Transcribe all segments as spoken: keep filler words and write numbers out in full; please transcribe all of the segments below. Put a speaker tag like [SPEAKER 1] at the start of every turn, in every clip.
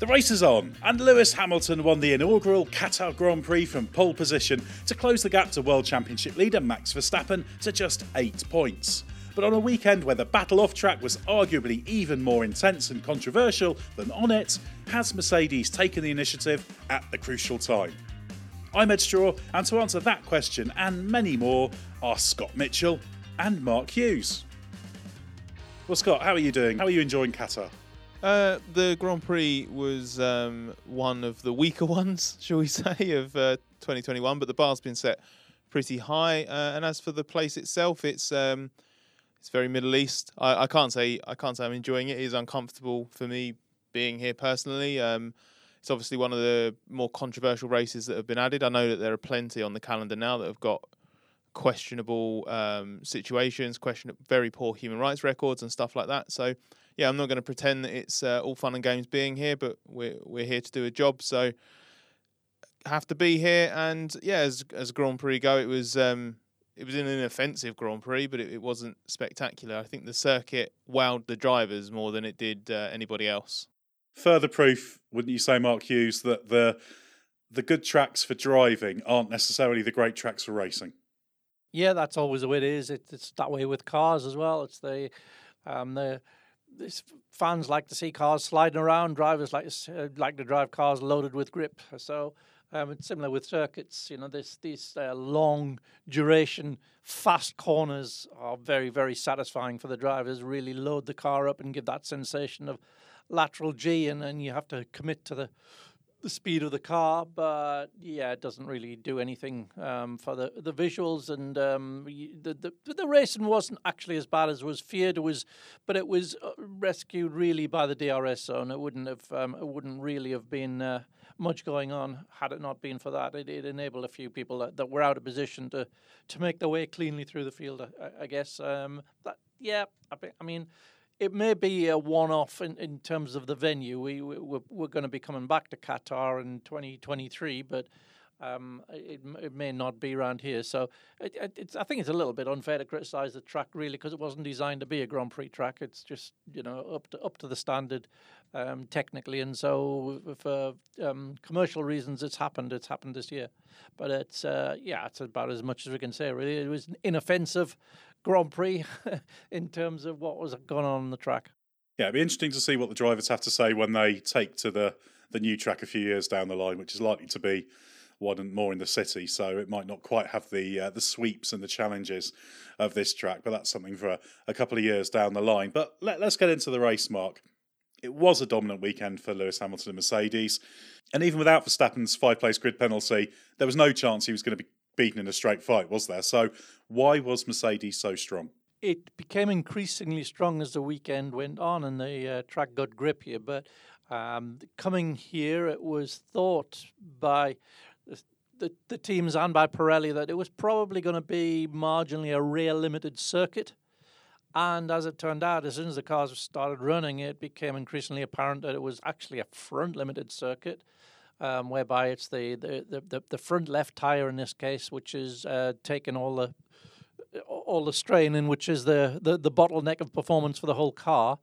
[SPEAKER 1] The race is on, and Lewis Hamilton won the inaugural Qatar Grand Prix from pole position to close the gap to World Championship leader Max Verstappen to just eight points. But on a weekend where the battle off track was arguably even more intense and controversial than on it, has Mercedes taken the initiative at the crucial time? I'm Ed Straw, and to answer that question and many more are Scott Mitchell and Mark Hughes. Well, Scott, how are you doing? How are you enjoying Qatar?
[SPEAKER 2] Uh, the Grand Prix was um, one of the weaker ones, shall we say, of uh, twenty twenty-one, but the bar's been set pretty high. Uh, and as for the place itself, it's um, it's very Middle East. I, I can't say I can't say I'm enjoying it. It is uncomfortable for me being here personally. Um, it's obviously one of the more controversial races that have been added. I know that there are plenty on the calendar now that have got questionable um, situations, question very poor human rights records and stuff like that. So. Yeah, I'm not going to pretend that it's uh, all fun and games being here, but we're we're here to do a job, so have to be here. And yeah, as as Grand Prix go, it was um, it was an inoffensive Grand Prix, but it, it wasn't spectacular. I think the circuit wowed the drivers more than it did uh, anybody else.
[SPEAKER 1] Further proof, wouldn't you say, Mark Hughes, that the the good tracks for driving aren't necessarily the great tracks for racing?
[SPEAKER 3] Yeah, that's always the way it is. It, it's that way with cars as well. It's the um, the This, fans like to see cars sliding around. Drivers like to, uh, like to drive cars loaded with grip. So um, it's similar with circuits. You know, this these uh, long duration, fast corners are very, very satisfying for the drivers. Really load the car up and give that sensation of lateral G, and then you have to commit to the the speed of the car, but yeah, it doesn't really do anything um, for the the visuals, and um, the, the the racing wasn't actually as bad as was feared. It was, but it was rescued really by the D R S zone. It wouldn't have um, it wouldn't really have been uh, much going on had it not been for that. It, it enabled a few people that, that were out of position to to make their way cleanly through the field. I, I guess. Um, that yeah, I, I mean. It may be a one-off in, in terms of the venue. We, we we're, we're going to be coming back to Qatar in twenty twenty-three, but um, it it may not be around here. So it, it, it's I think it's a little bit unfair to criticise the track really, because it wasn't designed to be a Grand Prix track. It's just you know up to up to the standard um, technically, and so for um, commercial reasons, it's happened. It's happened this year, but it's uh, yeah, it's about as much as we can say really. It was inoffensive Grand Prix in terms of what was going on on the track.
[SPEAKER 1] Yeah, it'd be interesting to see what the drivers have to say when they take to the, the new track a few years down the line, which is likely to be one more in the city, so it might not quite have the uh, the sweeps and the challenges of this track, but that's something for a, a couple of years down the line. But let, let's get into the race, Mark. It was a dominant weekend for Lewis Hamilton and Mercedes, and even without Verstappen's five-place grid penalty, there was no chance he was going to be beaten in a straight fight, was there? So why was Mercedes so strong?
[SPEAKER 3] It became increasingly strong as the weekend went on and the uh, track got grippier. But um, coming here, it was thought by the, the, the teams and by Pirelli that it was probably going to be marginally a rear limited circuit. And as it turned out, as soon as the cars started running, it became increasingly apparent that it was actually a front limited circuit. Um, whereby it's the, the, the, the front left tyre in this case, which is uh, taking all the all the strain in, which is the, the, the bottleneck of performance for the whole car.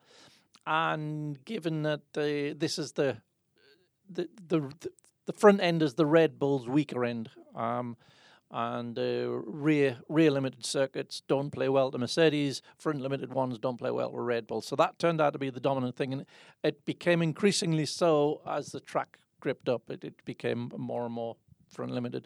[SPEAKER 3] And given that the this is the the the, the front end is the Red Bull's weaker end, um, and uh, rear rear limited circuits don't play well to Mercedes. Front limited ones don't play well to Red Bull. So that turned out to be the dominant thing, and it became increasingly so as the track gripped up. It, it became more and more front limited.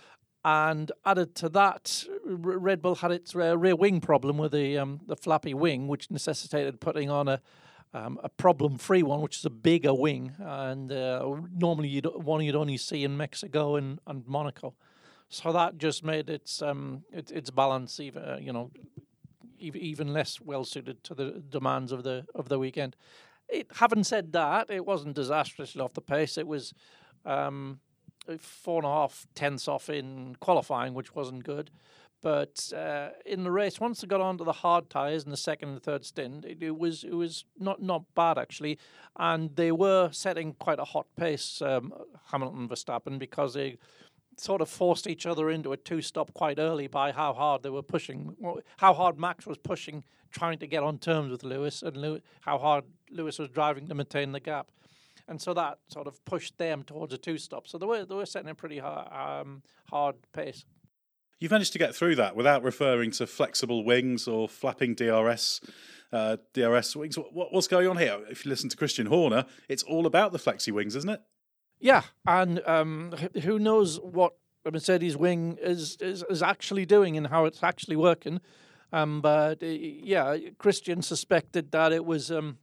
[SPEAKER 3] And added to that, Red Bull had its uh, rear wing problem with the um, the flappy wing, which necessitated putting on a um, a problem-free one, which is a bigger wing. And uh, normally you'd, one you'd only see in Mexico and, and Monaco. So that just made its um, its, its balance even uh, you know even less well suited to the demands of the of the weekend. It, having said that, it wasn't disastrously off the pace. It was um, four and a half tenths off in qualifying, which wasn't good. But uh, in the race, once they got onto the hard tyres in the second and third stint, it, it was it was not, not bad actually, and they were setting quite a hot pace, um, Hamilton and Verstappen, because they sort of forced each other into a two-stop quite early by how hard they were pushing, how hard Max was pushing, trying to get on terms with Lewis, and Lewis, how hard Lewis was driving to maintain the gap. and so that sort of pushed them towards a two-stop. So they were they were setting a pretty hard, um, hard pace.
[SPEAKER 1] You've managed to get through that without referring to flexible wings or flapping D R S. Uh, D R S wings. What, what's going on here? If you listen to Christian Horner, it's all about the flexi wings, isn't it?
[SPEAKER 3] Yeah, and um, who knows what a Mercedes wing is, is is actually doing and how it's actually working. Um, but uh, yeah, Christian suspected that it was um,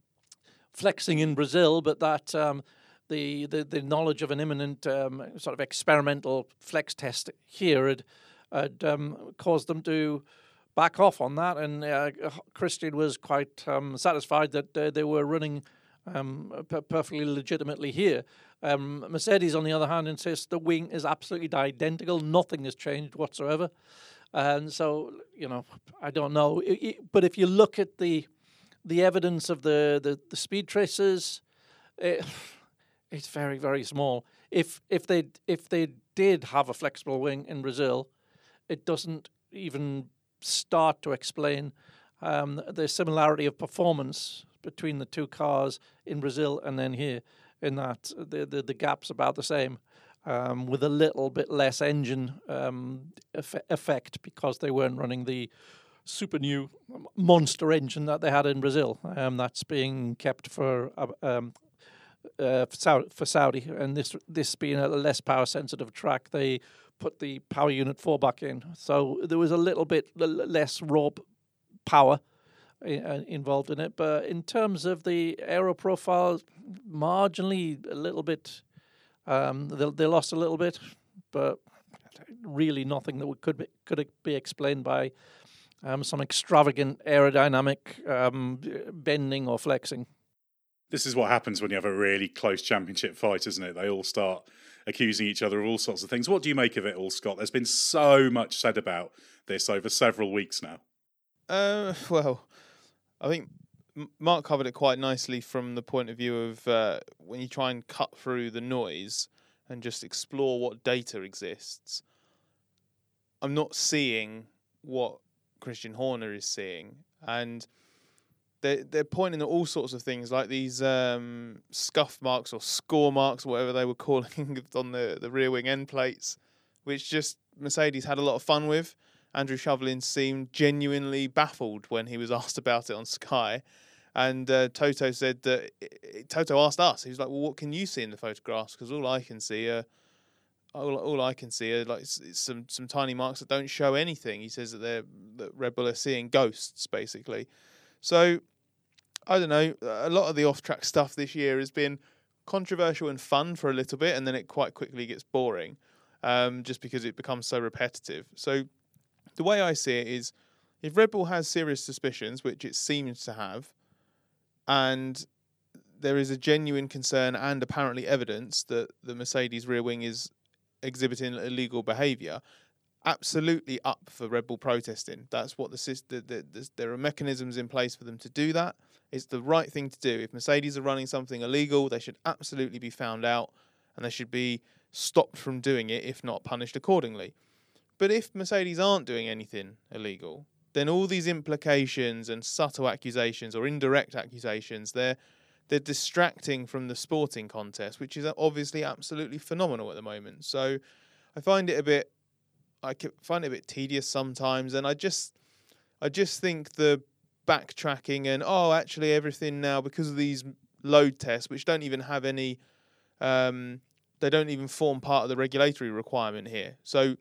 [SPEAKER 3] flexing in Brazil, but that um, the, the the knowledge of an imminent um, sort of experimental flex test here had had um, caused them to back off on that, and uh, Christian was quite um, satisfied that uh, they were running um, p- perfectly legitimately here. Um, Mercedes, on the other hand, insists the wing is absolutely identical. Nothing has changed whatsoever. And so, you know, I don't know. It, it, but if you look at the the evidence of the, the, the speed traces, it, it's very, very small. If if they if they did have a flexible wing in Brazil, it doesn't even start to explain um, the similarity of performance between the two cars in Brazil and then here, in that the the, the gap's about the same, um, with a little bit less engine um, eff- effect because they weren't running the super new monster engine that they had in Brazil. Um, that's being kept for uh, um, uh, for, Saudi, for Saudi, and this this being a less power sensitive track, they put the power unit four back in. So there was a little bit less raw power involved in it. But in terms of the aero profile, marginally a little bit, um, they, they lost a little bit, but really nothing that could be, could be explained by um, some extravagant aerodynamic um, bending or flexing.
[SPEAKER 1] This is what happens when you have a really close championship fight, isn't it? They all start accusing each other of all sorts of things. What do you make of it all, Scott? There's been so much said about this over several weeks now.
[SPEAKER 2] Uh, well, I think Mark covered it quite nicely from the point of view of uh, when you try and cut through the noise and just explore what data exists. I'm not seeing what Christian Horner is seeing, and they're, they're pointing at all sorts of things like these um, scuff marks or score marks, whatever they were calling on the, the rear wing end plates, which just Mercedes had a lot of fun with. Andrew Shovlin seemed genuinely baffled when he was asked about it on Sky. And uh, Toto said that... It, Toto asked us. He was like, well, what can you see in the photographs? Because all I can see are... All, all I can see are like it's, it's some, some tiny marks that don't show anything. He says that, they're, that Red Bull are seeing ghosts, basically. So, I don't know. A lot of the off-track stuff this year has been controversial and fun for a little bit, and then it quite quickly gets boring, um, just because it becomes so repetitive. So... The way I see it is, if Red Bull has serious suspicions, which it seems to have, and there is a genuine concern and apparently evidence that the Mercedes rear wing is exhibiting illegal behaviour, absolutely up for Red Bull protesting. That's what the system. The, the, there are mechanisms in place for them to do that. It's the right thing to do. If Mercedes are running something illegal, they should absolutely be found out, and they should be stopped from doing it, if not punished accordingly. But if Mercedes aren't doing anything illegal, then all these implications and subtle accusations or indirect accusations, they're they're distracting from the sporting contest, which is obviously absolutely phenomenal at the moment. So I find it a bit, I find it a bit tedious sometimes, and I just, I just think the backtracking and oh, actually everything now because of these load tests, which don't even have any, um, they don't even form part of the regulatory requirement here. So.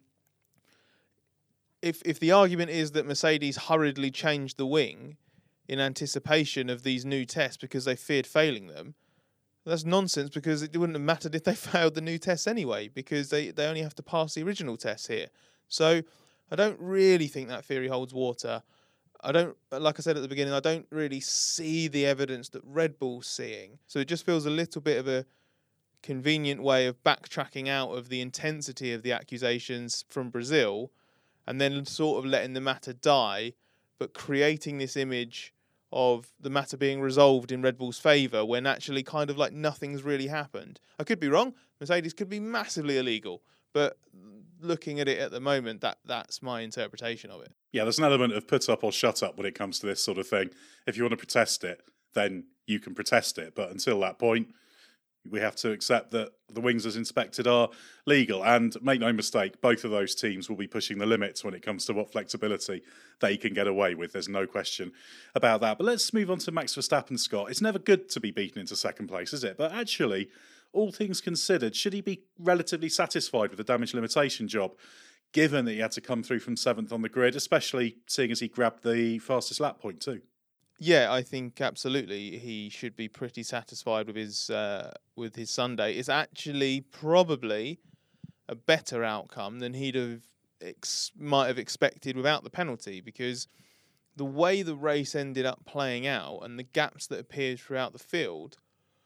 [SPEAKER 2] If if the argument is that Mercedes hurriedly changed the wing in anticipation of these new tests because they feared failing them, that's nonsense, because it wouldn't have mattered if they failed the new tests anyway, because they, they only have to pass the original tests here. So I don't really think that theory holds water. I don't, like I said at the beginning, I don't really see the evidence that Red Bull's seeing. So it just feels a little bit of a convenient way of backtracking out of the intensity of the accusations from Brazil, and then sort of letting the matter die, but creating this image of the matter being resolved in Red Bull's favour when actually kind of like nothing's really happened. I could be wrong. Mercedes could be massively illegal, but looking at it at the moment, that that's my interpretation of it.
[SPEAKER 1] Yeah, there's an element of put up or shut up when it comes to this sort of thing. If you want to protest it, then you can protest it. But until that point, we have to accept that the wings as inspected are legal. And make no mistake, both of those teams will be pushing the limits when it comes to what flexibility they can get away with. There's no question about that. But let's move on to Max Verstappen, Scott. It's never good to be beaten into second place, is it? But actually, all things considered, should he be relatively satisfied with the damage limitation job, given that he had to come through from seventh on the grid, especially seeing as he grabbed the fastest lap point too?
[SPEAKER 2] Yeah, I think absolutely he should be pretty satisfied with his uh, with his Sunday. It's actually probably a better outcome than he'd have ex- might have expected without the penalty, because the way the race ended up playing out and the gaps that appeared throughout the field,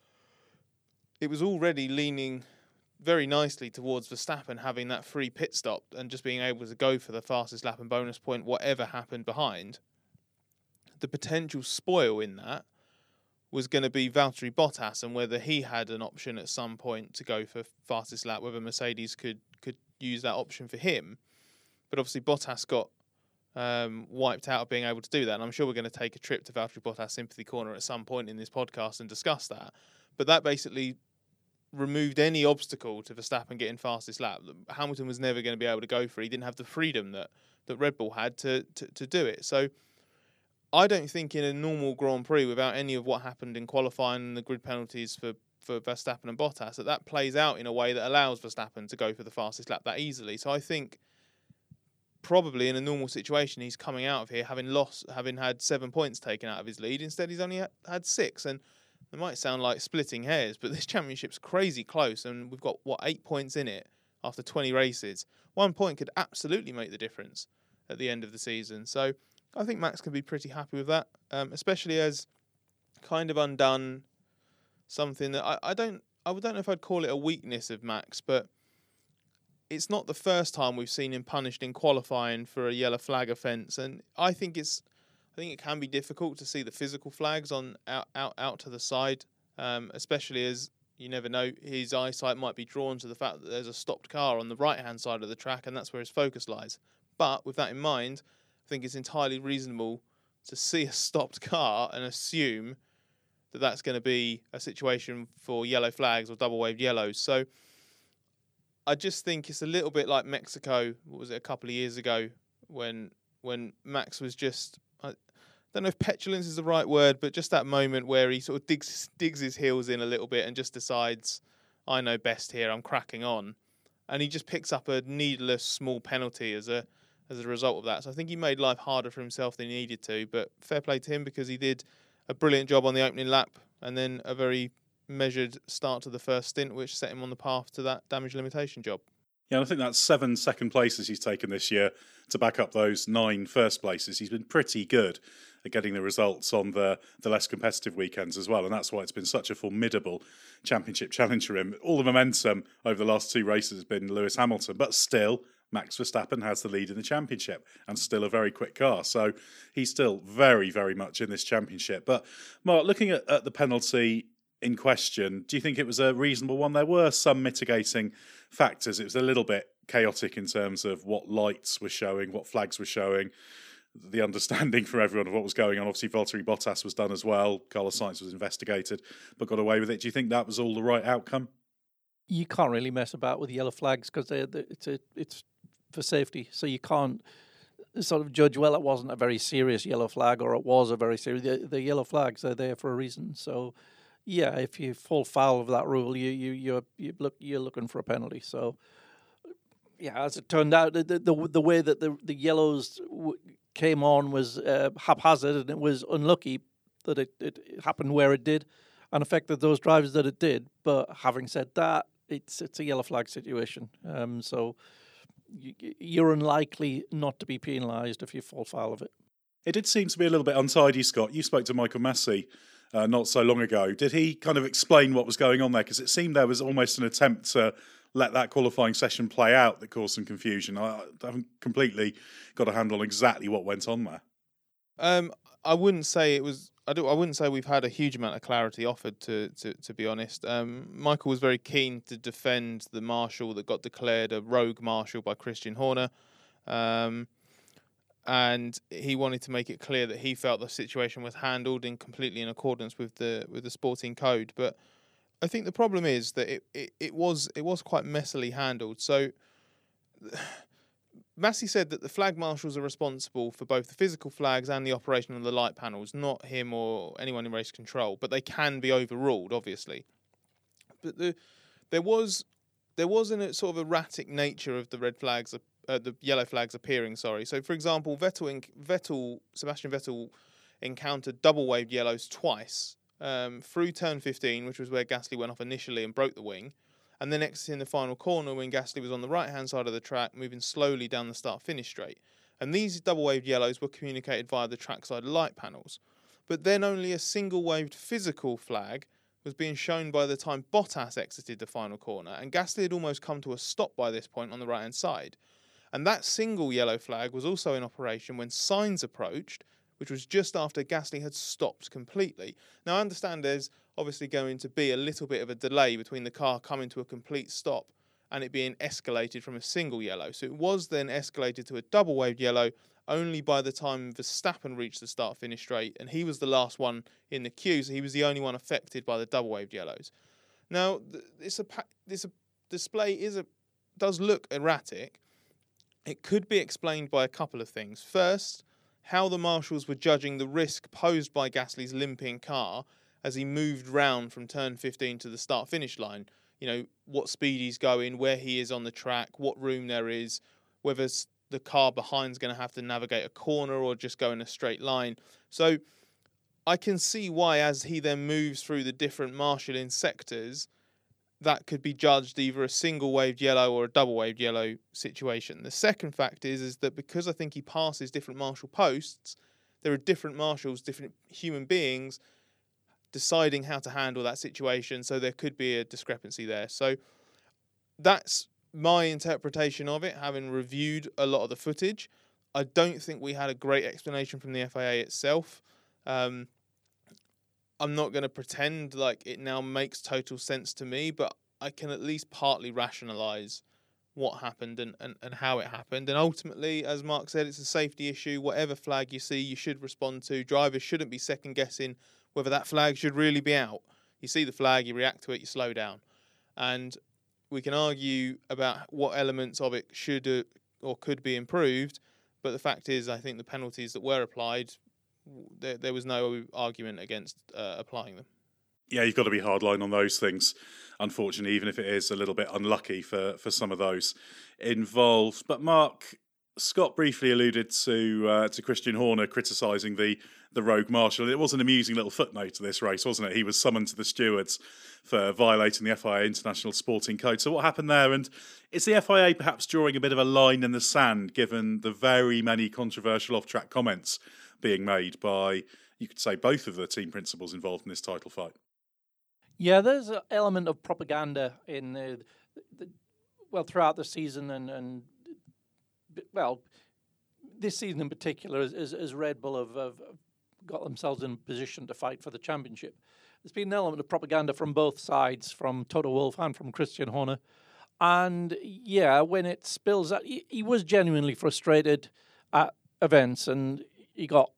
[SPEAKER 2] it was already leaning very nicely towards Verstappen having that free pit stop and just being able to go for the fastest lap and bonus point, whatever happened behind. The potential spoil in that was going to be Valtteri Bottas, and whether he had an option at some point to go for fastest lap, whether Mercedes could could use that option for him. But obviously Bottas got um, wiped out of being able to do that, and I'm sure we're going to take a trip to Valtteri Bottas Sympathy Corner at some point in this podcast and discuss that. But that basically removed any obstacle to Verstappen getting fastest lap. Hamilton was never going to be able to go for it. He didn't have the freedom that, that Red Bull had to, to, to do it. So I don't think in a normal Grand Prix, without any of what happened in qualifying and the grid penalties for, for Verstappen and Bottas, that that plays out in a way that allows Verstappen to go for the fastest lap that easily. So I think probably in a normal situation, he's coming out of here having lost, having had seven points taken out of his lead. Instead, he's only had, had six. And it might sound like splitting hairs, but this championship's crazy close, and we've got, what, eight points in it after twenty races. One point could absolutely make the difference at the end of the season. So I think Max can be pretty happy with that, um, especially as kind of undone something that I, I don't I don't know if I'd call it a weakness of Max, but it's not the first time we've seen him punished in qualifying for a yellow flag offence, and I think it's I think it can be difficult to see the physical flags on out out, out to the side, um, especially as you never know, his eyesight might be drawn to the fact that there's a stopped car on the right hand side of the track, and that's where his focus lies. But with that in mind, I think it's entirely reasonable to see a stopped car and assume that that's going to be a situation for yellow flags or double waved yellows. So I just think it's a little bit like Mexico. What was it, a couple of years ago when when Max was just, I don't know if petulance is the right word, but just that moment where he sort of digs digs his heels in a little bit and just decides, I know best here, I'm cracking on. And he just picks up a needless small penalty as a as a result of that. So I think he made life harder for himself than he needed to, but fair play to him because he did a brilliant job on the opening lap and then a very measured start to the first stint, which set him on the path to that damage limitation job.
[SPEAKER 1] Yeah, and I think that's seven second places he's taken this year to back up those nine first places. He's been pretty good at getting the results on the, the less competitive weekends as well, and that's why it's been such a formidable championship challenge for him. All the momentum over the last two races has been Lewis Hamilton, but still Max Verstappen has the lead in the championship and still a very quick car. So he's still very, very much in this championship. But Mark, looking at, at the penalty in question, do you think it was a reasonable one? There were some mitigating factors. It was a little bit chaotic in terms of what lights were showing, what flags were showing, the understanding for everyone of what was going on. Obviously, Valtteri Bottas was done as well. Carlos Sainz was investigated, but got away with it. Do you think that was all the right outcome?
[SPEAKER 3] You can't really mess about with yellow flags because they're, they're, it's a, it's for safety. So you can't sort of judge, well, it wasn't a very serious yellow flag or it was a very serious. The, the yellow flags are there for a reason. So, yeah, if you fall foul of that rule, you you you're you look you're looking for a penalty. So, yeah, as it turned out, the the, the way that the the yellows w- came on was uh, haphazard, and it was unlucky that it, it happened where it did, and affected those drivers that it did. But having said that, it's it's a yellow flag situation. Um, so you, you're unlikely not to be penalised if you fall foul of it.
[SPEAKER 1] It did seem to be a little bit untidy, Scott. You spoke to Michael Massey Uh, not so long ago. Did he kind of explain what was going on there? Because it seemed there was almost an attempt to let that qualifying session play out that caused some confusion. I, I haven't completely got a handle on exactly what went on there.
[SPEAKER 2] Um, I wouldn't say it was. I do. I wouldn't say we've had a huge amount of clarity offered. To to, to be honest, um, Michael was very keen to defend the marshal that got declared a rogue marshal by Christian Horner. Um, And he wanted to make it clear that he felt the situation was handled in completely in accordance with the with the sporting code. But I think the problem is that it, it, it was it was quite messily handled. So Massey said that the flag marshals are responsible for both the physical flags and the operation of the light panels, not him or anyone in race control, but they can be overruled, obviously. But the, there was there was a sort of erratic nature of the red flags, uh, the yellow flags appearing. Sorry. So, for example, Vettel, in, Vettel, Sebastian Vettel encountered double waved yellows twice um, through turn fifteen, which was where Gasly went off initially and broke the wing, and then exiting the final corner when Gasly was on the right-hand side of the track, moving slowly down the start-finish straight. And these double-waved yellows were communicated via the trackside light panels. But then only a single-waved physical flag was being shown by the time Bottas exited the final corner, and Gasly had almost come to a stop by this point on the right-hand side. And that single yellow flag was also in operation when Sainz approached, which was just after Gasly had stopped completely. Now, I understand there's obviously going to be a little bit of a delay between the car coming to a complete stop and it being escalated from a single yellow. So it was then escalated to a double-waved yellow only by the time Verstappen reached the start-finish straight, and he was the last one in the queue, so he was the only one affected by the double-waved yellows. Now, this a this a display is a does look erratic. It could be explained by a couple of things. First, how the marshals were judging the risk posed by Gasly's limping car as he moved round from turn fifteen to the start-finish line. You know, what speed he's going, where he is on the track, what room there is, whether the car behind's going to have to navigate a corner or just go in a straight line. So I can see why, as he then moves through the different marshalling sectors, that could be judged either a single-waved yellow or a double-waved yellow situation. The second fact is, is that because I think he passes different marshal posts, there are different marshals, different human beings deciding how to handle that situation, so there could be a discrepancy there. So that's my interpretation of it, having reviewed a lot of the footage. I don't think we had a great explanation from the F I A itself. Um, I'm not going to pretend like it now makes total sense to me, but I can at least partly rationalise what happened and, and, and how it happened. And ultimately, as Mark said, it's a safety issue. Whatever flag you see, you should respond to. Drivers shouldn't be second-guessing whether that flag should really be out. You see the flag, you react to it, you slow down. And we can argue about what elements of it should uh, or could be improved, but the fact is, I think the penalties that were applied, there, there was no argument against uh, applying them.
[SPEAKER 1] Yeah, you've got to be hardline on those things, unfortunately, even if it is a little bit unlucky for, for some of those involved. But Mark, Scott briefly alluded to uh, to Christian Horner criticising the, the rogue marshal. It was an amusing little footnote to this race, wasn't it? He was summoned to the stewards for violating the F I A International Sporting Code. So what happened there? And is the F I A perhaps drawing a bit of a line in the sand, given the very many controversial off-track comments being made by, you could say, both of the team principals involved in this title fight?
[SPEAKER 3] Yeah, there's an element of propaganda in the, the well throughout the season, and, and well, this season in particular, as, as, as Red Bull have, have got themselves in a position to fight for the championship. There's been an element of propaganda from both sides, from Toto Wolff and from Christian Horner. And yeah, when it spills out, he, he was genuinely frustrated at events, and he got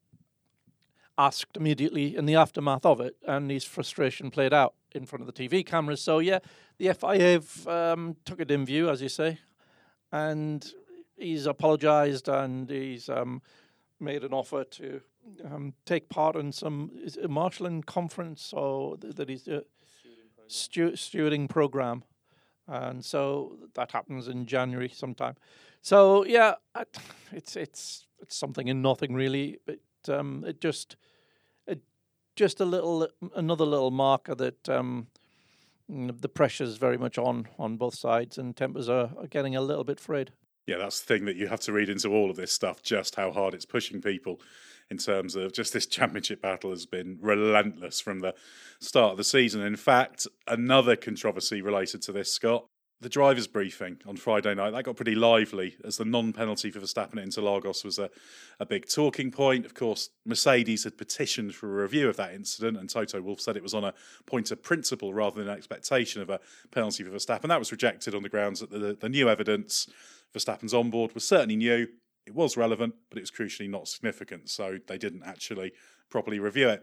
[SPEAKER 3] asked immediately in the aftermath of it, and his frustration played out in front of the T V cameras. So yeah, the F I A have um, took it in view, as you say, and he's apologised, and he's um, made an offer to um, take part in some is it a marshalling conference or th- that he's a stu- stewarding program, and so that happens in January sometime. So yeah, it's it's it's something in nothing really, but um, it just it just a little another little marker that um, the pressure is very much on on both sides, and tempers are, are getting a little bit frayed.
[SPEAKER 1] Yeah, that's the thing that you have to read into all of this stuff, just how hard it's pushing people in terms of just this championship battle has been relentless from the start of the season. In fact, another controversy related to this, Scott, the driver's briefing on Friday night, that got pretty lively as the non-penalty for Verstappen at Interlagos was a, a big talking point. Of course, Mercedes had petitioned for a review of that incident, and Toto Wolff said it was on a point of principle rather than an expectation of a penalty for Verstappen. That was rejected on the grounds that the, the new evidence Verstappen's onboard was certainly new. It was relevant, but it was crucially not significant, so they didn't actually properly review it.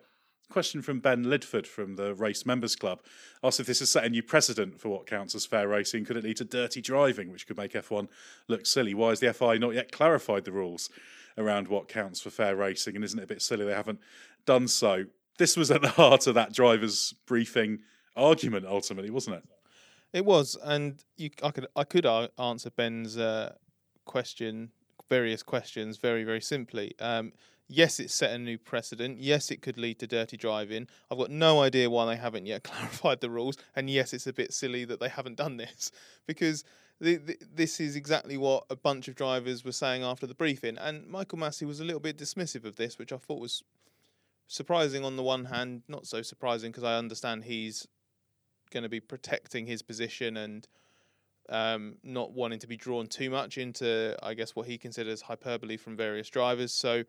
[SPEAKER 1] Question from Ben Lidford from the Race Members Club. Asked if this has set a new precedent for what counts as fair racing. Could it lead to dirty driving, which could make F one look silly? Why has the F I not yet clarified the rules around what counts for fair racing? And isn't it a bit silly they haven't done so? This was at the heart of that drivers' briefing argument, ultimately, wasn't it?
[SPEAKER 2] It was, and you, I could I could answer Ben's uh, question, various questions, very very simply. Um, yes, it's set a new precedent. Yes, it could lead to dirty driving. I've got no idea why they haven't yet clarified the rules. And yes, it's a bit silly that they haven't done this, because the, the, this is exactly what a bunch of drivers were saying after the briefing. And Michael Massey was a little bit dismissive of this, which I thought was surprising on the one hand, not so surprising because I understand he's going to be protecting his position and um, not wanting to be drawn too much into, I guess, what he considers hyperbole from various drivers. So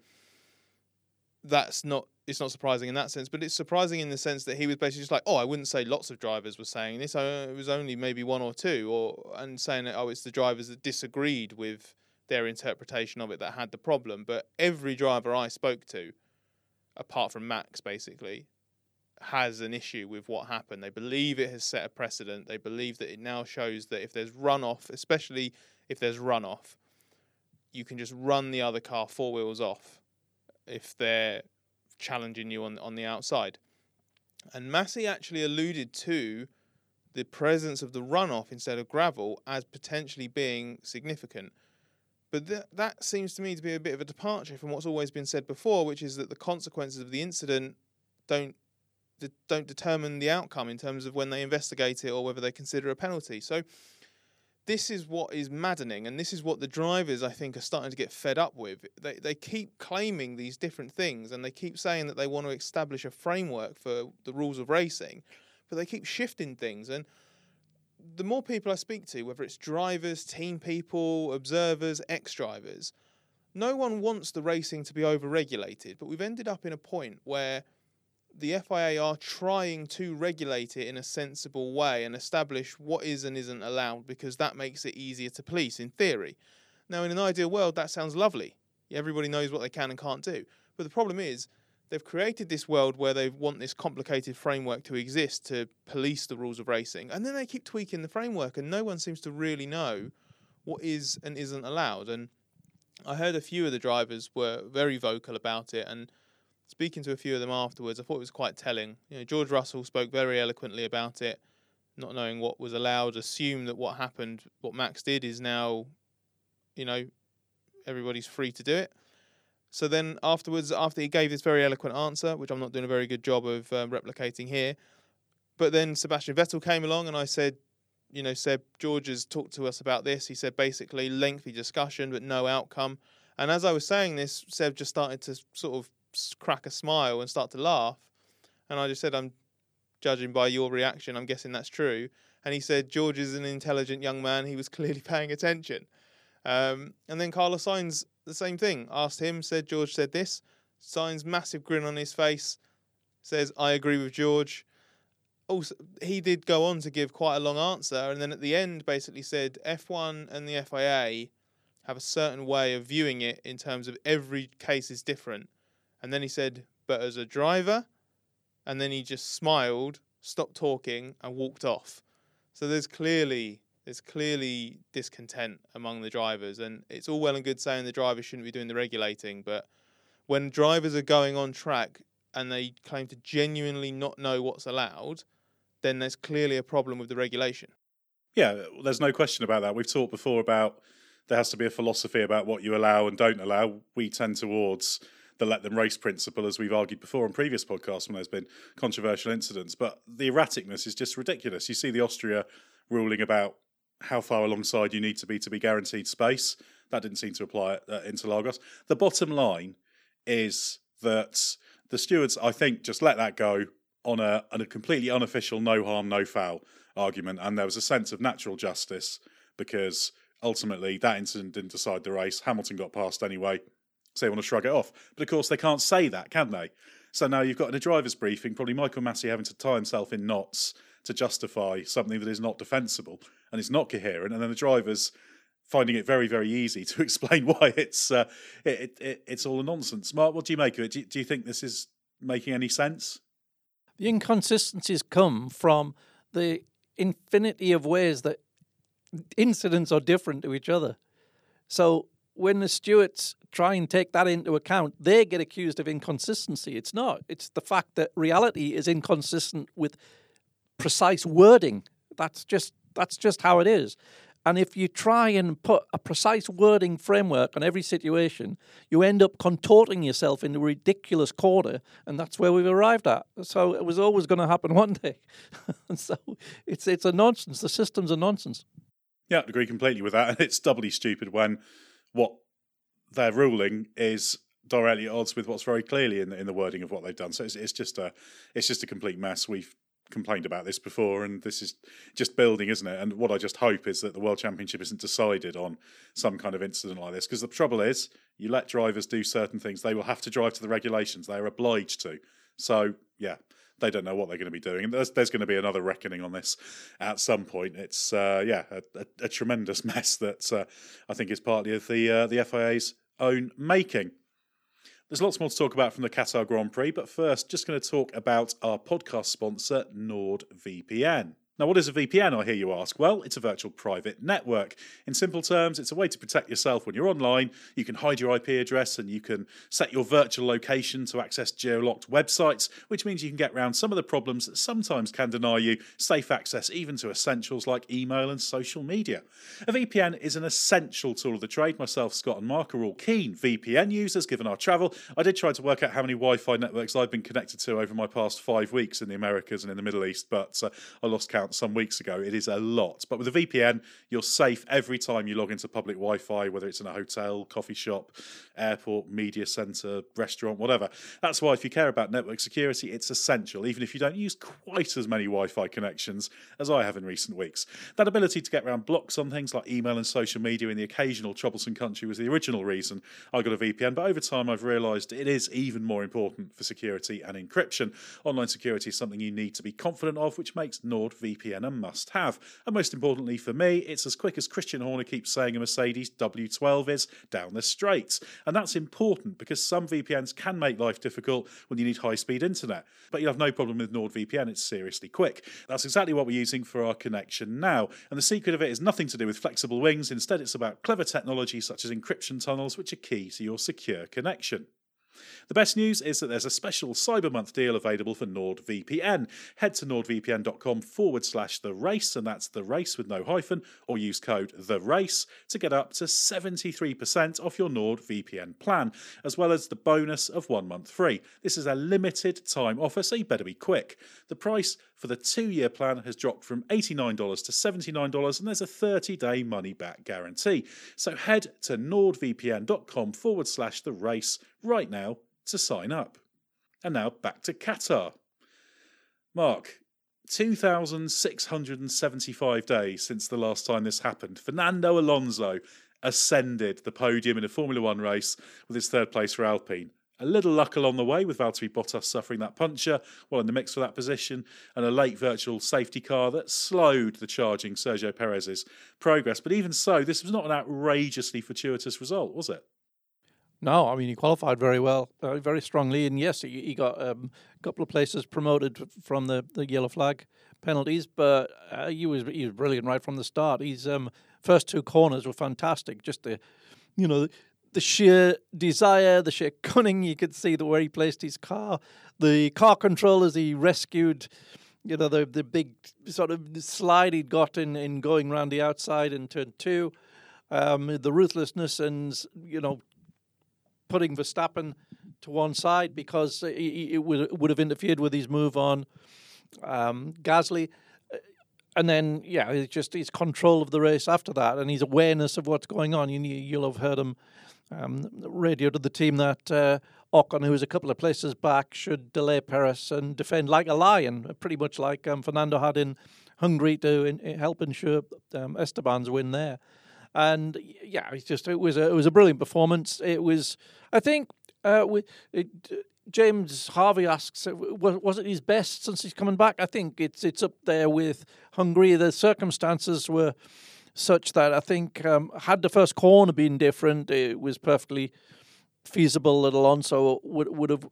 [SPEAKER 2] that's not, it's not surprising in that sense, but it's surprising in the sense that he was basically just like, oh, I wouldn't say lots of drivers were saying this. It was only maybe one or two, or and saying that, oh, it's the drivers that disagreed with their interpretation of it that had the problem. But every driver I spoke to, apart from Max, basically, has an issue with what happened. They believe it has set a precedent. They believe that it now shows that if there's runoff, especially if there's runoff, you can just run the other car four wheels off if they're challenging you on on the outside. And Massey actually alluded to the presence of the runoff instead of gravel as potentially being significant. But th- that seems to me to be a bit of a departure from what's always been said before, which is that the consequences of the incident don't de- don't determine the outcome in terms of when they investigate it or whether they consider a penalty. So this is what is maddening, and this is what the drivers, I think, are starting to get fed up with. They they keep claiming these different things, and they keep saying that they want to establish a framework for the rules of racing, but they keep shifting things. And the more people I speak to, whether it's drivers, team people, observers, ex-drivers, no one wants the racing to be over-regulated, but we've ended up in a point where the F I A are trying to regulate it in a sensible way and establish what is and isn't allowed, because that makes it easier to police, in theory. Now, in an ideal world, that sounds lovely. Everybody knows what they can and can't do. But the problem is, they've created this world where they want this complicated framework to exist to police the rules of racing, and then they keep tweaking the framework, and no one seems to really know what is and isn't allowed. And I heard a few of the drivers were very vocal about it, and speaking to a few of them afterwards, I thought it was quite telling. You know, George Russell spoke very eloquently about it, not knowing what was allowed, assumed that what happened, what Max did, is now, you know, everybody's free to do it. So then afterwards, after he gave this very eloquent answer, which I'm not doing a very good job of um, replicating here, but then Sebastian Vettel came along and I said, you know, Seb, George has talked to us about this. He said basically lengthy discussion, but no outcome. And as I was saying this, Seb just started to sort of crack a smile and start to laugh. And I just said, I'm judging by your reaction, I'm guessing that's true. And he said, George is an intelligent young man. He was clearly paying attention. Um, and then Carlos Sainz, the same thing. Asked him, said George said this. Sainz, massive grin on his face, says, I agree with George. Also, he did go on to give quite a long answer. And then at the end basically said F one and the F I A have a certain way of viewing it in terms of every case is different. And then he said, but as a driver, and then he just smiled, stopped talking, and walked off. So there's clearly there's clearly discontent among the drivers, and it's all well and good saying the drivers shouldn't be doing the regulating, but when drivers are going on track and they claim to genuinely not know what's allowed, then there's clearly a problem with the regulation.
[SPEAKER 1] Yeah, there's no question about that. We've talked before about there has to be a philosophy about what you allow and don't allow. We tend towards the let them race principle, as we've argued before on previous podcasts when there's been controversial incidents. But the erraticness is just ridiculous. You see the Austria ruling about how far alongside you need to be to be guaranteed space. That didn't seem to apply at uh, Interlagos. The bottom line is that the stewards, I think, just let that go on a, on a completely unofficial no harm, no foul argument. And there was a sense of natural justice because ultimately that incident didn't decide the race. Hamilton got past anyway. So they want to shrug it off. But of course, they can't say that, can they? So now you've got in a driver's briefing, probably Michael Massey having to tie himself in knots to justify something that is not defensible and it's not coherent. And then the drivers finding it very, very easy to explain why it's uh, it, it, it's all a nonsense. Mark, what do you make of it? Do you, do you think this is making any sense?
[SPEAKER 3] The inconsistencies come from the infinity of ways that incidents are different to each other. So when the stewards try and take that into account, they get accused of inconsistency. It's not. It's the fact that reality is inconsistent with precise wording. That's just that's just how it is. And if you try and put a precise wording framework on every situation, you end up contorting yourself into a ridiculous corner, and that's where we've arrived at. So it was always going to happen one day. And so it's it's a nonsense. The system's a nonsense.
[SPEAKER 1] Yeah, I agree completely with that. And it's doubly stupid when what they're ruling is directly at odds with what's very clearly in the, in the wording of what they've done. So it's, it's just a it's just a complete mess. We've complained about this before, and this is just building, isn't it? And what I just hope is that the World Championship isn't decided on some kind of incident like this, because the trouble is, you let drivers do certain things, they will have to drive to the regulations. They are obliged to. So, yeah, they don't know what they're going to be doing. And there's, there's going to be another reckoning on this at some point. It's, uh, yeah, a, a, a tremendous mess that uh, I think is partly of the, uh, the F I A's own making. There's lots more to talk about from the Qatar Grand Prix, but first, just going to talk about our podcast sponsor, NordVPN. Now, what is a V P N, I hear you ask? Well, it's a virtual private network. In simple terms, it's a way to protect yourself when you're online. You can hide your I P address and you can set your virtual location to access geo-locked websites, which means you can get around some of the problems that sometimes can deny you safe access even to essentials like email and social media. A V P N is an essential tool of the trade. Myself, Scott and Mark are all keen V P N users given our travel. I did try to work out how many Wi-Fi networks I've been connected to over my past five weeks in the Americas and in the Middle East, but uh, I lost count some weeks ago. It is a lot. But with a V P N, you're safe every time you log into public Wi-Fi, whether it's in a hotel, coffee shop, airport, media centre, restaurant, whatever. That's why if you care about network security, it's essential, even if you don't use quite as many Wi-Fi connections as I have in recent weeks. That ability to get around blocks on things like email and social media in the occasional troublesome country was the original reason I got a V P N, but over time I've realised it is even more important for security and encryption. Online security is something you need to be confident of, which makes NordVPN a must-have. And most importantly for me, it's as quick as Christian Horner keeps saying a Mercedes W twelve is down the straight. And that's important because some V P Ns can make life difficult when you need high-speed internet. But you'll have no problem with NordVPN, it's seriously quick. That's exactly what we're using for our connection now. And the secret of it is nothing to do with flexible wings. Instead, it's about clever technology such as encryption tunnels, which are key to your secure connection. The best news is that there's a special Cyber Month deal available for NordVPN. Head to nordvpn.com forward slash the race, and that's the race with no hyphen, or use code the race to get up to seventy-three percent off your NordVPN plan, as well as the bonus of one month free. This is a limited time offer, so you better be quick. The price for the two-year plan has dropped from eighty-nine dollars to seventy-nine dollars, and there's a thirty-day money-back guarantee. So head to nordvpn.com forward slash the race right now to sign up. And now back to Qatar. Mark, two thousand six hundred seventy-five days since the last time this happened. Fernando Alonso ascended the podium in a Formula One race with his third place for Alpine. A little luck along the way with Valtteri Bottas suffering that puncture while in the mix for that position, and a late virtual safety car that slowed the charging Sergio Perez's progress. But even so, this was not an outrageously fortuitous result, was it?
[SPEAKER 3] No, I mean, he qualified very well, uh, very strongly. And yes, he, he got um, a couple of places promoted from the, the yellow flag penalties, but uh, he was he was brilliant right from the start. His um, first two corners were fantastic. Just the, you know, the sheer desire, the sheer cunning. You could see the where he placed his car, the car control as he rescued, you know, the the big sort of slide he'd got in, in going around the outside in turn two, um, the ruthlessness and, you know, putting Verstappen to one side because it would would have interfered with his move on um, Gasly. And then, yeah, it's just his control of the race after that and his awareness of what's going on. You, you'll have heard him um, radio to the team that uh, Ocon, who was a couple of places back, should delay Perez and defend like a lion, pretty much like um, Fernando had in Hungary to in, in help ensure um, Esteban's win there. And yeah, it's just it was a it was a brilliant performance. It was, I think, uh, we, it, James Harvey asks, was, was it his best since he's coming back? I think it's it's up there with Hungary. The circumstances were such that I think um, had the first corner been different, it was perfectly feasible that Alonso would would have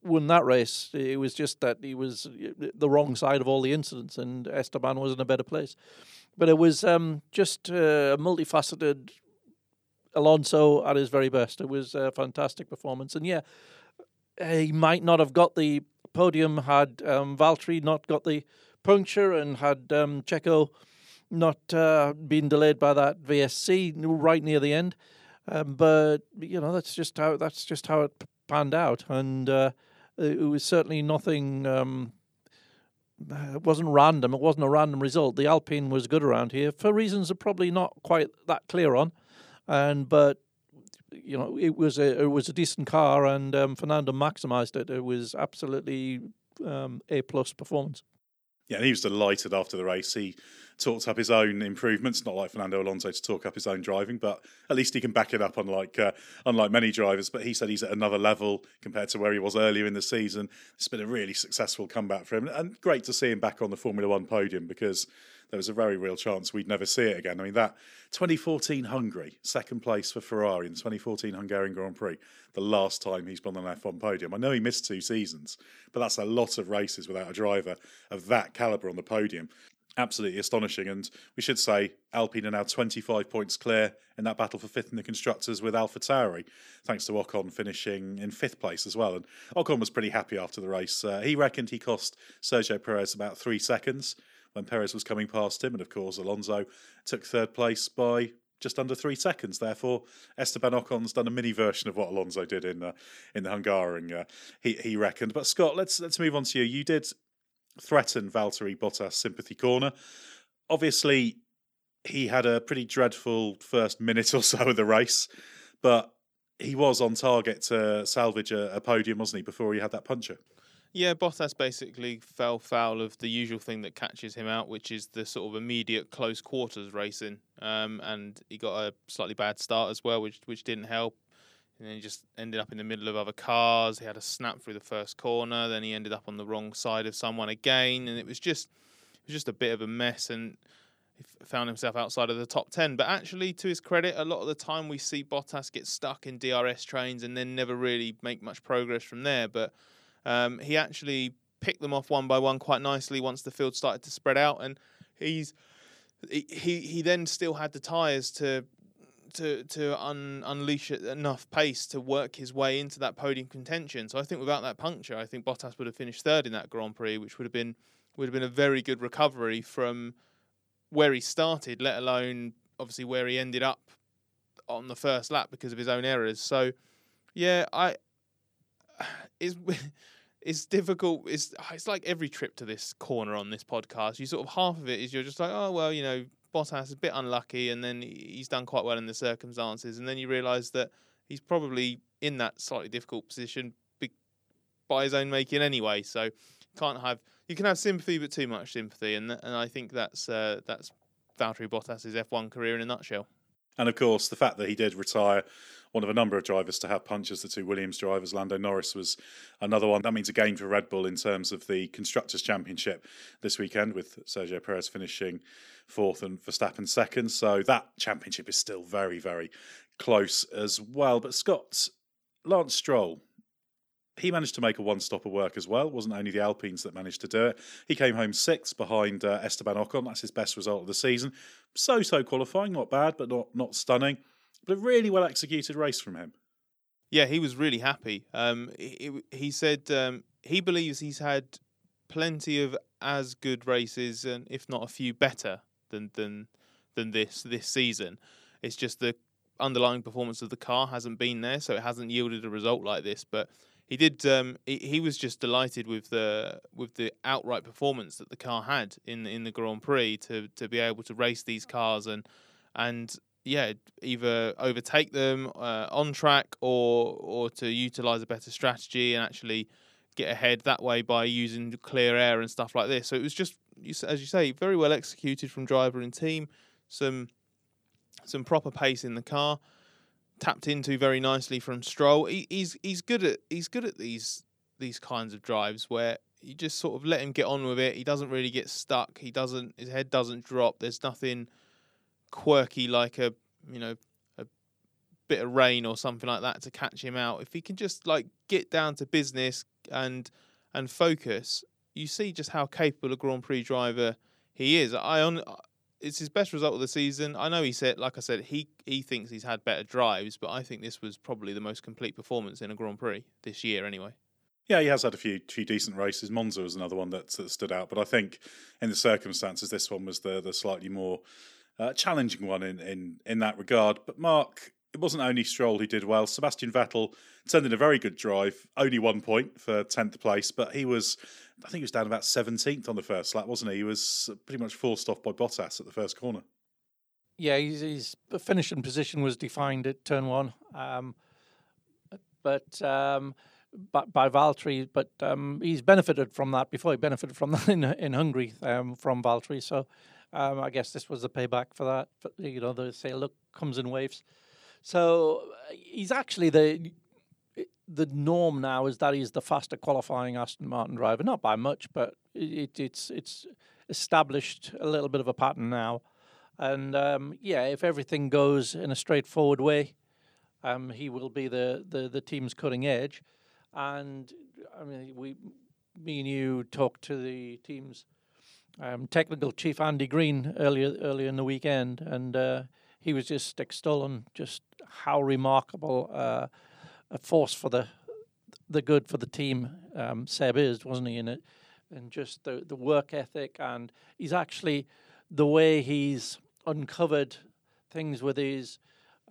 [SPEAKER 3] won that race. It was just that he was the wrong side of all the incidents, and Esteban was in a better place. But it was um, just a multifaceted Alonso at his very best. It was a fantastic performance. And yeah, he might not have got the podium had um, Valtteri not got the puncture and had um, Checo not uh, been delayed by that V S C right near the end. Um, but you know, that's just how that's just how it panned out, and uh, it was certainly nothing. Um, it wasn't random. It wasn't a random result. The Alpine was good around here for reasons that probably not quite that clear on, and but you know, it was a it was a decent car, and um, Fernando maximised it. It was absolutely um, A plus performance.
[SPEAKER 1] Yeah, and he was delighted after the race. He talked up his own improvements. Not like Fernando Alonso to talk up his own driving, but at least he can back it up, unlike uh, unlike many drivers. But he said he's at another level compared to where he was earlier in the season. It's been a really successful comeback for him, and great to see him back on the Formula One podium, because there was a very real chance we'd never see it again. I mean, that twenty fourteen Hungary, second place for Ferrari in the twenty fourteen Hungarian Grand Prix, the last time he's been on an F one podium. I know he missed two seasons, but that's a lot of races without a driver of that calibre on the podium. Absolutely astonishing. And we should say Alpine are now twenty-five points clear in that battle for fifth in the Constructors, with AlphaTauri, thanks to Ocon finishing in fifth place as well. And Ocon was pretty happy after the race. Uh, he reckoned he cost Sergio Perez about three seconds when Perez was coming past him. And of course, Alonso took third place by just under three seconds. Therefore, Esteban Ocon's done a mini version of what Alonso did in uh, in the Hungarian. Uh, he he reckoned. But Scott, let's let's move on to you. You did threaten Valtteri Bottas sympathy corner. Obviously, he had a pretty dreadful first minute or so of the race, but he was on target to salvage a, a podium, wasn't he, before he had that puncture?
[SPEAKER 2] Yeah, Bottas basically fell foul of the usual thing that catches him out, which is the sort of immediate close quarters racing. Um, and he got a slightly bad start as well, which which didn't help. And then he just ended up in the middle of other cars. He had a snap through the first corner. Then he ended up on the wrong side of someone again, and it was just it was just a bit of a mess. And he found himself outside of the top ten. But actually, to his credit, a lot of the time we see Bottas get stuck in D R S trains and then never really make much progress from there. But Um, he actually picked them off one by one quite nicely once the field started to spread out, and he's he he then still had the tyres to to to un, unleash enough pace to work his way into that podium contention. So I think without that puncture, I think Bottas would have finished third in that Grand Prix, which would have been would have been a very good recovery from where he started, let alone obviously where he ended up on the first lap because of his own errors. So yeah, I it's it's difficult. It's it's like every trip to this corner on this podcast. You sort of half of it is you're just like, oh well, you know, Bottas is a bit unlucky, and then he's done quite well in the circumstances, and then you realise that he's probably in that slightly difficult position by his own making anyway. So can't have you can have sympathy, but too much sympathy, and and I think that's uh, that's Valtteri Bottas's F one career in a nutshell.
[SPEAKER 1] And of course, the fact that he did retire one of a number of drivers to have punches, the two Williams drivers, Lando Norris was another one. That means a gain for Red Bull in terms of the Constructors' Championship this weekend, with Sergio Perez finishing fourth and Verstappen second. So that championship is still very, very close as well. But Scott, Lance Stroll, he managed to make a one-stopper work as well. It wasn't only the Alpines that managed to do it. He came home sixth behind uh, Esteban Ocon. That's his best result of the season. So-so qualifying, not bad, but not not stunning. But a really well-executed race from him.
[SPEAKER 2] Yeah, he was really happy. Um, he, he said um, he believes he's had plenty of as good races, and if not a few better than than than this this season. It's just the underlying performance of the car hasn't been there, so it hasn't yielded a result like this. But he did. Um, he, he was just delighted with the with the outright performance that the car had in in the Grand Prix to to be able to race these cars and and. Yeah, either overtake them uh, on track or or to utilise a better strategy and actually get ahead that way by using clear air and stuff like this. So it was just, as you say, very well executed from driver and team. Some some proper pace in the car, tapped into very nicely from Stroll. He, he's he's good at he's good at these these kinds of drives where you just sort of let him get on with it. He doesn't really get stuck. He doesn't his head doesn't drop. There's nothing quirky like a you know a bit of rain or something like that to catch him out. If he can just like get down to business and and focus, you see just how capable a Grand Prix driver he is. I on it's his best result of the season. I know he said, like I said, he he thinks he's had better drives, but I think this was probably the most complete performance in a Grand Prix this year, anyway.
[SPEAKER 1] Yeah, he has had a few few decent races. Monza was another one that, that stood out, but I think in the circumstances, this one was the the slightly more uh, challenging one in, in in that regard. But Mark, it wasn't only Stroll who did well. Sebastian Vettel turned in a very good drive, only one point for tenth place, but he was, I think he was down about seventeenth on the first lap, wasn't he? He was pretty much forced off by Bottas at the first corner.
[SPEAKER 3] Yeah, his, his finishing position was defined at turn one, um, but um, by, by Valtteri. But um, he's benefited from that before. He benefited from that in in Hungary um, from Valtteri. So um, I guess this was the payback for that. But, you know, they say, look, comes in waves. So he's actually the the norm now is that he's the faster qualifying Aston Martin driver, not by much, but it, it's it's established a little bit of a pattern now. And um, yeah, if everything goes in a straightforward way, um, he will be the, the, the team's cutting edge. And I mean, we, me and you talked to the team's um, technical chief Andy Green earlier earlier in the weekend, and uh, he was just extolling just how remarkable uh, a force for the the good for the team um, Seb is, wasn't he? In it, and just the the work ethic, and he's actually the way he's uncovered things with his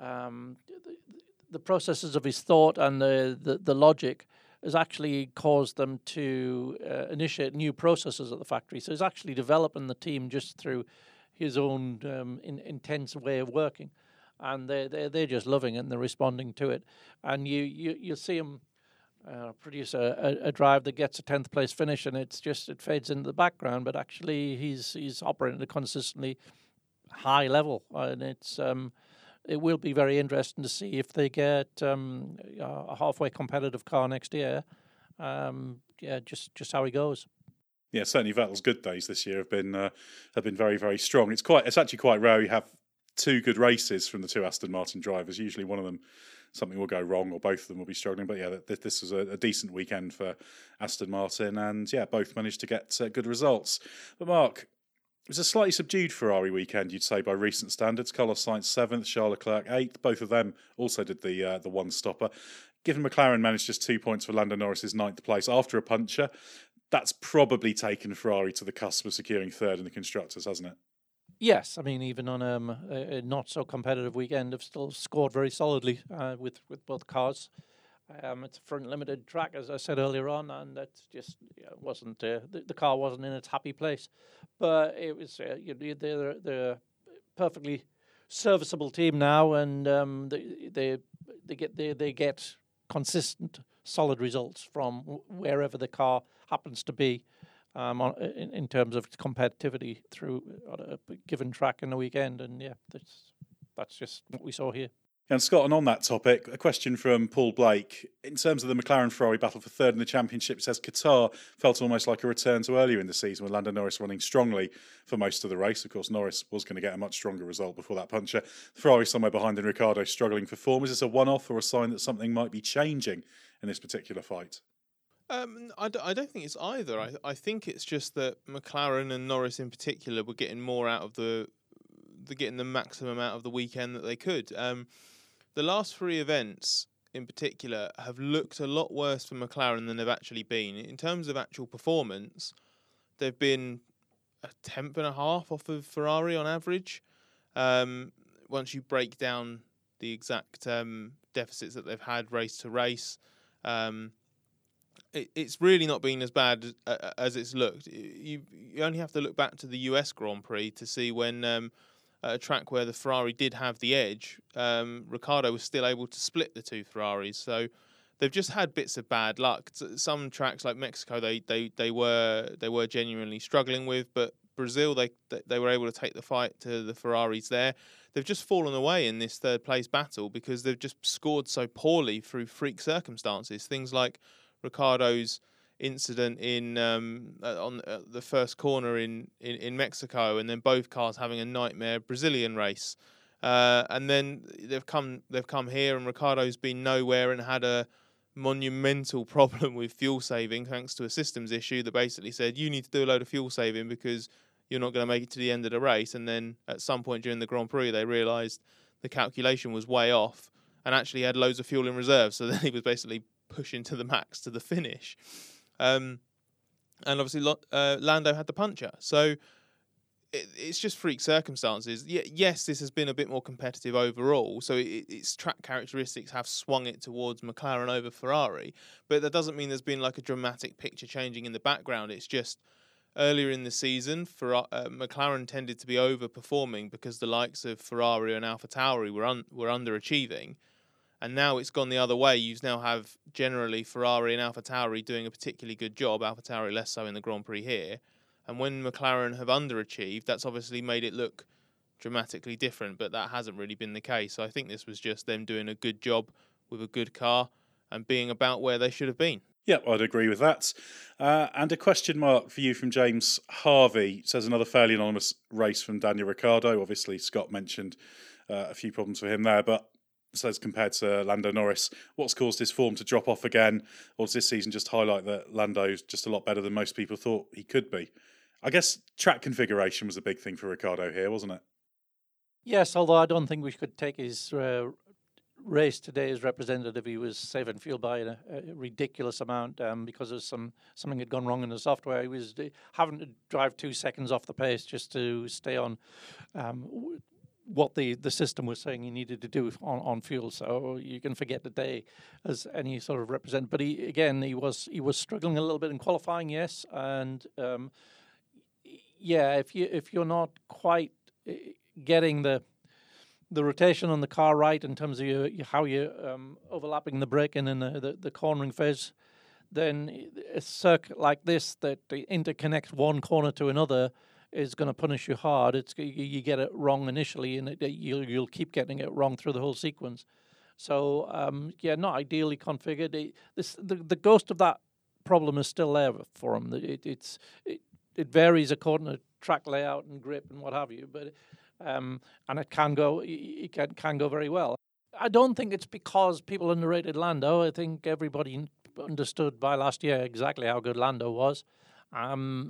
[SPEAKER 3] um, the, the processes of his thought and the, the, the logic has actually caused them to uh, initiate new processes at the factory. So he's actually developing the team just through his own um, in, intense way of working, and they they they're just loving it and they're responding to it. And you you you see him uh, produce a, a, a drive that gets a tenth place finish, and it's just it fades into the background. But actually, he's he's operating at a consistently high level, and it's um, it will be very interesting to see if they get um, a halfway competitive car next year. Um, yeah, just just how he goes.
[SPEAKER 1] Yeah, certainly Vettel's good days this year have been uh, have been very very strong. It's quite it's actually quite rare you have two good races from the two Aston Martin drivers. Usually one of them something will go wrong or both of them will be struggling. But yeah, this was a, a decent weekend for Aston Martin, and yeah, both managed to get uh, good results. But Mark, it was a slightly subdued Ferrari weekend, you'd say, by recent standards. Carlos Sainz seventh, Charles Leclerc eighth. Both of them also did the uh, the one stopper. Given McLaren managed just two points for Lando Norris's ninth place after a puncher, that's probably taken Ferrari to the cusp of securing third in the constructors, hasn't it?
[SPEAKER 3] Yes, I mean, even on um, a, a not so competitive weekend, they've still scored very solidly uh, with with both cars. Um, it's a front limited track, as I said earlier on, and that just you know, wasn't uh, the, the car wasn't in its happy place. But it was uh, you know, they're they're a perfectly serviceable team now, and um, they they they get they they get consistent, solid results from wherever the car happens to be, um, on, in, in terms of its competitivity through on a given track in the weekend. And yeah, that's that's just what we saw here.
[SPEAKER 1] And Scott, and on that topic, a question from Paul Blake. In terms of the McLaren-Ferrari battle for third in the championship, it says Qatar felt almost like a return to earlier in the season with Lando Norris running strongly for most of the race. Of course, Norris was going to get a much stronger result before that puncture. Ferrari somewhere behind and Ricciardo struggling for form. Is this a one-off or a sign that something might be changing in this particular fight?
[SPEAKER 2] Um, I, d- I don't think it's either. I, I think it's just that McLaren and Norris in particular were getting more out of the, the getting the maximum out of the weekend that they could. Um, The last three events, in particular, have looked a lot worse for McLaren than they've actually been. In terms of actual performance, they've been a tenth and a half off of Ferrari on average. Um, once you break down the exact um, deficits that they've had race to race, um, it, it's really not been as bad as, uh, as it's looked. You, you only have to look back to the U S Grand Prix to see when... Um, At a track where the Ferrari did have the edge, um, Ricciardo was still able to split the two Ferraris. So they've just had bits of bad luck. Some tracks like Mexico, they they they were they were genuinely struggling with, but Brazil, they they were able to take the fight to the Ferraris there. They've just fallen away in this third place battle because they've just scored so poorly through freak circumstances. Things like Ricciardo's incident in um, on uh, the first corner in, in, in Mexico, and then both cars having a nightmare Brazilian race. Uh, and then they've come they've come here, and Ricciardo's been nowhere and had a monumental problem with fuel saving thanks to a systems issue that basically said you need to do a load of fuel saving because you're not going to make it to the end of the race. And then at some point during the Grand Prix, they realised the calculation was way off and actually had loads of fuel in reserve. So then he was basically pushing to the max to the finish. Um, and obviously uh, Lando had the puncher. So it, it's just freak circumstances. Y- yes, this has been a bit more competitive overall. So it, its track characteristics have swung it towards McLaren over Ferrari. But that doesn't mean there's been like a dramatic picture changing in the background. It's just earlier in the season, for, uh, McLaren tended to be overperforming because the likes of Ferrari and AlphaTauri were un- were underachieving. And now it's gone the other way. You now have generally Ferrari and AlphaTauri doing a particularly good job, AlphaTauri less so in the Grand Prix here. And when McLaren have underachieved, that's obviously made it look dramatically different, but that hasn't really been the case. So I think this was just them doing a good job with a good car and being about where they should have been.
[SPEAKER 1] Yeah, I'd agree with that. Uh, and a question mark for you from James Harvey. It says another fairly anonymous race from Daniel Ricciardo. Obviously, Scott mentioned uh, a few problems for him there, but says compared to Lando Norris, what's caused his form to drop off again? Or does this season just highlight that Lando's just a lot better than most people thought he could be? I guess track configuration was a big thing for Ricciardo here, wasn't it?
[SPEAKER 3] Yes, although I don't think we could take his uh, race today as representative. He was saving fuel by a, a ridiculous amount um, because of some something had gone wrong in the software. He was having to drive two seconds off the pace just to stay on um, what the, the system was saying he needed to do on, on fuel. So you can forget the day as any sort of represent. But he again, he was he was struggling a little bit in qualifying, yes, and um, yeah, if you if you're not quite getting the the rotation on the car right in terms of your, how you're um, overlapping the braking and the, the, the cornering phase, then a circuit like this that interconnects one corner to another is going to punish you hard. It's you get it wrong initially, and it, you'll you'll keep getting it wrong through the whole sequence. So um, yeah, not ideally configured. It, this the, the ghost of that problem is still there for him. It, it's it, it varies according to track layout and grip and what have you, but. Um, and it can go, it can, can go very well. I don't think it's because people underrated Lando. I think everybody understood by last year exactly how good Lando was. Um,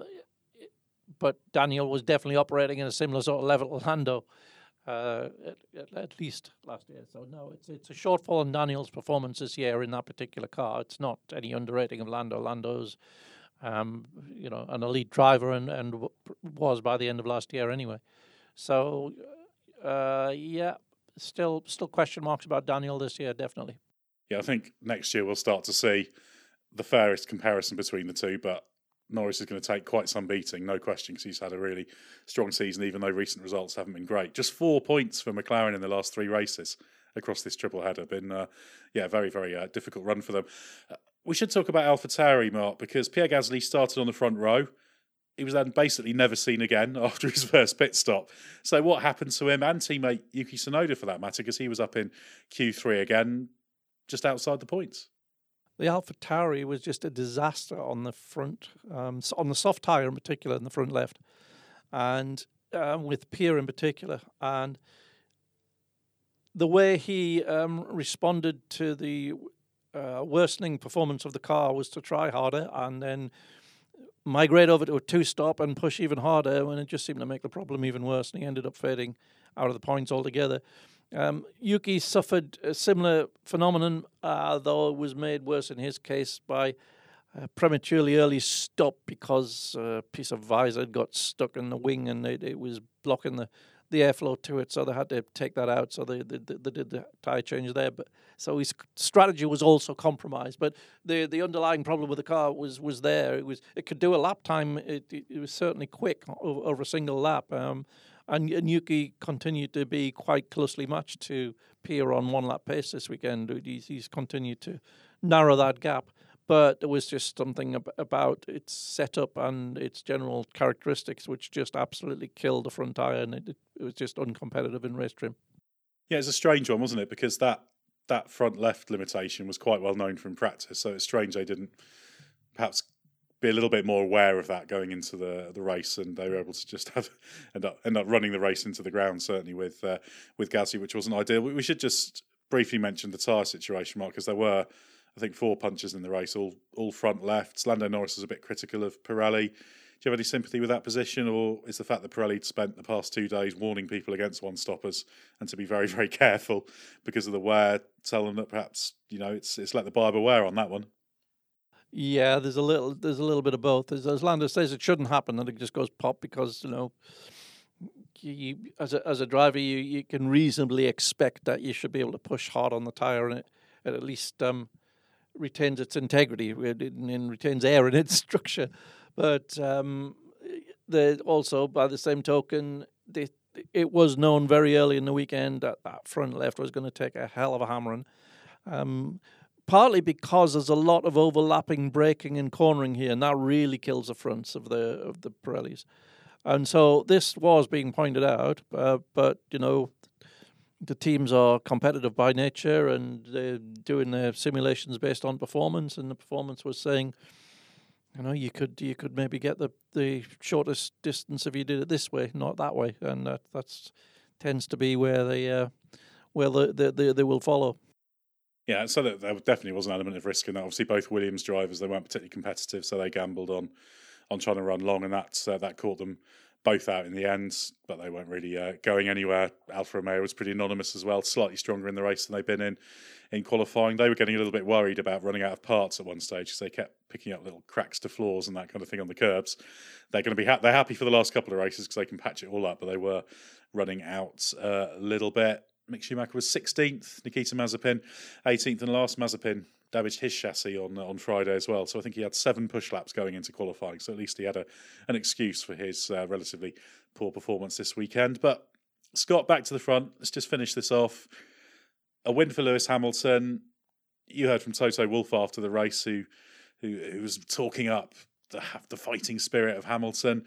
[SPEAKER 3] but Daniel was definitely operating in a similar sort of level to Lando, uh, at, at least last year. So no, it's it's a shortfall in Daniel's performance this year in that particular car. It's not any underrating of Lando. Lando's, um, you know, an elite driver and, and w- was by the end of last year anyway. So, uh, yeah, still still question marks about Daniel this year, definitely.
[SPEAKER 1] Yeah, I think next year we'll start to see the fairest comparison between the two, but Norris is going to take quite some beating, no question, because he's had a really strong season, even though recent results haven't been great. Just four points for McLaren in the last three races across this triple header. Been, uh, yeah, very, very uh, difficult run for them. Uh, we should talk about AlphaTauri, Mark, because Pierre Gasly started on the front row. He was then basically never seen again after his first pit stop. So what happened to him and teammate Yuki Tsunoda for that matter, because he was up in Q three again, just outside the points.
[SPEAKER 3] The AlphaTauri was just a disaster on the front, um, on the soft tyre in particular, in the front left, and um, with Pierre in particular. And the way he um, responded to the uh, worsening performance of the car was to try harder and then migrate over to a two-stop and push even harder when it just seemed to make the problem even worse, and he ended up fading out of the points altogether. Um, Yuki suffered a similar phenomenon, uh, though it was made worse in his case by a prematurely early stop because a piece of visor got stuck in the wing and it, it was blocking the, the airflow to it, so they had to take that out. So they, they, they did the tyre change there. But so his strategy was also compromised. But the the underlying problem with the car was was there. It was it could do a lap time. It it, it was certainly quick over, over a single lap. Um, and, and Yuki continued to be quite closely matched to Pierre on one lap pace this weekend. He's, he's continued to narrow that gap. But there was just something ab- about its setup and its general characteristics which just absolutely killed the front tyre, and it, it was just uncompetitive in race trim.
[SPEAKER 1] Yeah, it's a strange one, wasn't it? Because that that front left limitation was quite well known from practice, so it's strange they didn't perhaps be a little bit more aware of that going into the the race, and they were able to just have end up end up running the race into the ground. Certainly with uh, with Gasly, which wasn't ideal. We should just briefly mention the tyre situation, Mark, because there were, I think, four punches in the race, all all front lefts. Lando Norris was a bit critical of Pirelli. Do you have any sympathy with that position, or is the fact that Pirelli spent the past two days warning people against one-stoppers and to be very, very careful because of the wear, tell them that perhaps, you know, it's it's let the buyer beware on that one?
[SPEAKER 3] Yeah, there's a little there's a little bit of both. As, as Lando says, it shouldn't happen, and it just goes pop because, you know, you, you, as a as a driver, you, you can reasonably expect that you should be able to push hard on the tyre, and it, it at least um, retains its integrity and retains air in its structure. But um, the, also, by the same token, the, it was known very early in the weekend that that front left was going to take a hell of a hammering, um, partly because there's a lot of overlapping braking and cornering here, and that really kills the fronts of the of the Pirellis. And so this was being pointed out, uh, but, you know, the teams are competitive by nature, and they're doing their simulations based on performance, and the performance was saying, you know, you could you could maybe get the, the shortest distance if you did it this way, not that way, and that that's tends to be where they uh, where the, the, the, they will follow.
[SPEAKER 1] Yeah, so there definitely was an element of risk in that. Obviously, both Williams drivers, they weren't particularly competitive, so they gambled on on trying to run long, and that uh, that caught them both out in the end, but they weren't really uh, going anywhere. Alfa Romeo was pretty anonymous as well, slightly stronger in the race than they've been in in qualifying. They were getting a little bit worried about running out of parts at one stage because they kept picking up little cracks to floors and that kind of thing on the curbs. They're going to be ha- they're happy for the last couple of races because they can patch it all up, but they were running out uh, a little bit. Mick Schumacher was sixteenth, Nikita Mazepin eighteenth, and last Mazepin damaged his chassis on on Friday as well. So I think he had seven push laps going into qualifying. So at least he had a an excuse for his uh, relatively poor performance this weekend. But Scott, back to the front. Let's just finish this off. A win for Lewis Hamilton. You heard from Toto Wolff after the race, who who, who was talking up the the fighting spirit of Hamilton.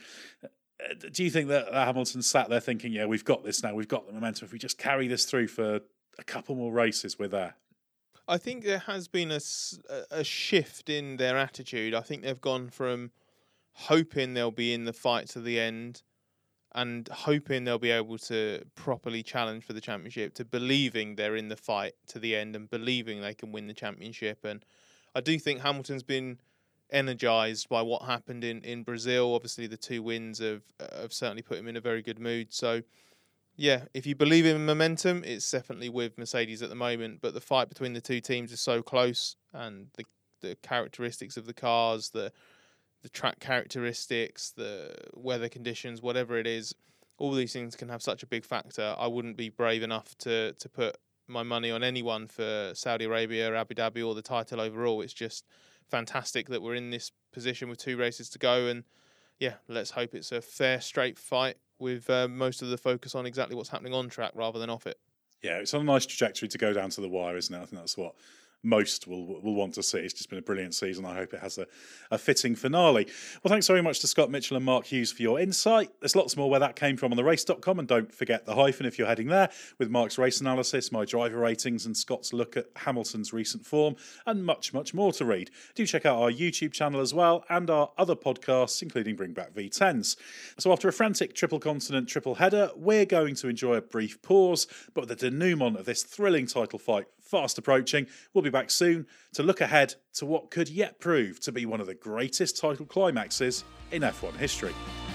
[SPEAKER 1] Do you think that Hamilton sat there thinking, yeah, we've got this now, we've got the momentum, if we just carry this through for a couple more races, we're there?
[SPEAKER 2] I think there has been a, a shift in their attitude. I think they've gone from hoping they'll be in the fight to the end and hoping they'll be able to properly challenge for the championship to believing they're in the fight to the end and believing they can win the championship. And I do think Hamilton's been energised by what happened in, in Brazil. Obviously, the two wins have, have certainly put him in a very good mood. So, yeah, if you believe in momentum, it's definitely with Mercedes at the moment. But the fight between the two teams is so close, and the the characteristics of the cars, the the track characteristics, the weather conditions, whatever it is, all these things can have such a big factor. I wouldn't be brave enough to to put my money on anyone for Saudi Arabia, Abu Dhabi, or the title overall. It's just fantastic that we're in this position with two races to go, and yeah, let's hope it's a fair, straight fight with uh, most of the focus on exactly what's happening on track rather than off it.
[SPEAKER 1] Yeah, it's on a nice trajectory to go down to the wire, isn't it? I think that's what most will will want to see. It's just been a brilliant season. I hope it has a, a fitting finale. Well, thanks very much to Scott Mitchell and Mark Hughes for your insight. There's lots more where that came from on the race dot com, and don't forget the hyphen if you're heading there, with Mark's race analysis, my driver ratings, and Scott's look at Hamilton's recent form, and much, much more to read. Do check out our YouTube channel as well, and our other podcasts, including Bring Back V tens. So after a frantic triple continent triple header, we're going to enjoy a brief pause, but with the denouement of this thrilling title fight fast approaching, we'll be back soon to look ahead to what could yet prove to be one of the greatest title climaxes in F one history.